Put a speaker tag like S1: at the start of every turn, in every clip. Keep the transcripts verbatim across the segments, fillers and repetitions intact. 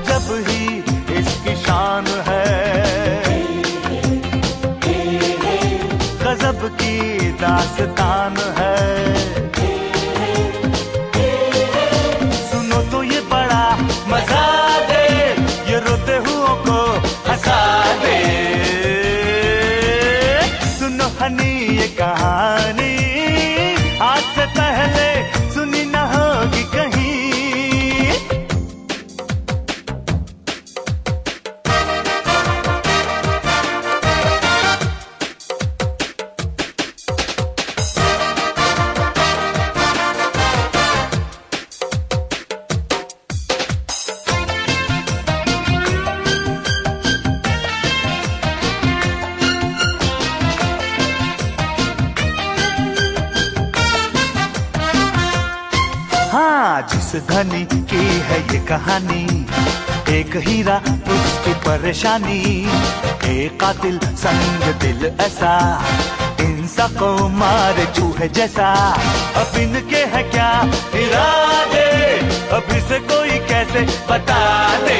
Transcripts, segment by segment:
S1: अजब ही इसकी शान है, गजब की दास्तान है। सुनो तो ये बड़ा मजा दे, ये रोते हुओं को हंसा दे। सुनो हनी ये कहानी, आज से पहले सुनी न होगी कहीं। हाँ, जिस धनी की है ये कहानी, एक हीरा उसकी परेशानी, एक कातिल संग दिल ऐसा, इंसान को मारे चूहे जैसा। अब इनके है क्या इरादे, अब इसे कोई कैसे बता दे।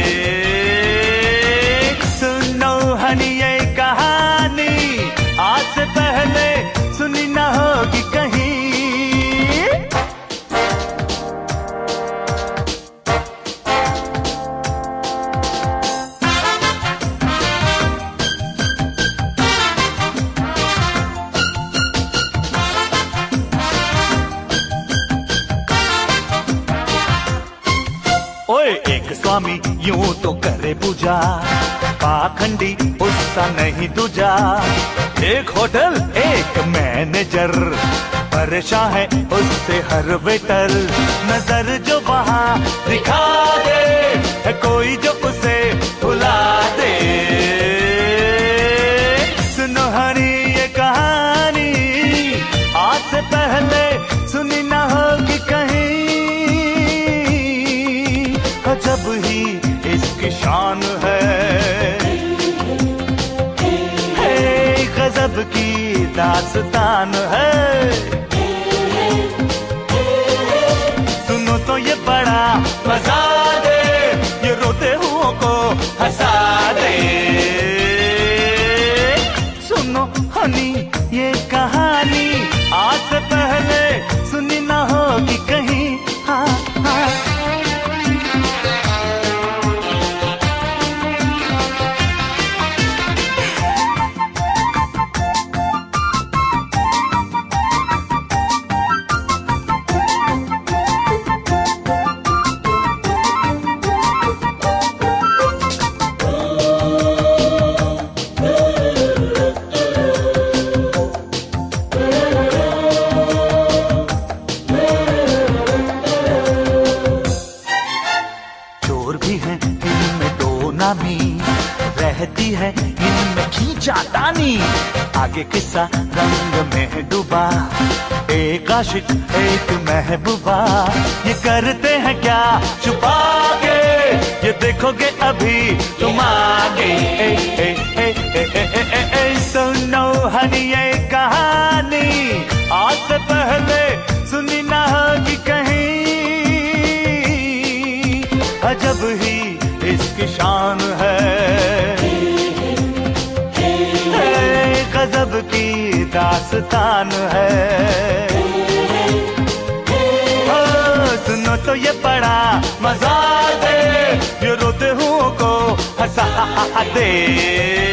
S1: सुनो हनी ये कहानी, आज से पहले सुनी ना होगी कहीं। ओए एक स्वामी यूं तो करे पूजा, पाखंडी उसका नहीं दूजा। एक होटल एक मैनेजर, परेशान है उससे हर वेटर। नजर जो वहाँ दिखा दे, है कोई जो उसे भुला दे। सुनो हनी ये कहानी, आज से पहले सुनी ना होगी कहीं। अजब ही इसकी शान है, है गजब की दास्तान है। सुनो तो ये बड़ा मजा दे, ये रोते हुओं को हंसा दे। सुनो हनी ये कहानी, आज से पहले सुनी ना होगी कहीं। हाँ हाँ रहती है इनमें खींचातानी। आगे किस्सा रंग में डूबा, एक आशिक एक महबूबा। ये करते हैं क्या छुपा के, ये देखोगे अभी तुम आगे। ए, ए, ए, ए, ए, ए, ए, ए, सुनो हनी ये कहानी, आज से पहले सुनी ना होगी कहीं। अजब ही इसकी शान है, गजब की दास्तान है। ओ, सुनो तो ये बड़ा मजा दे, ये रोते हुओं को हंसा दे।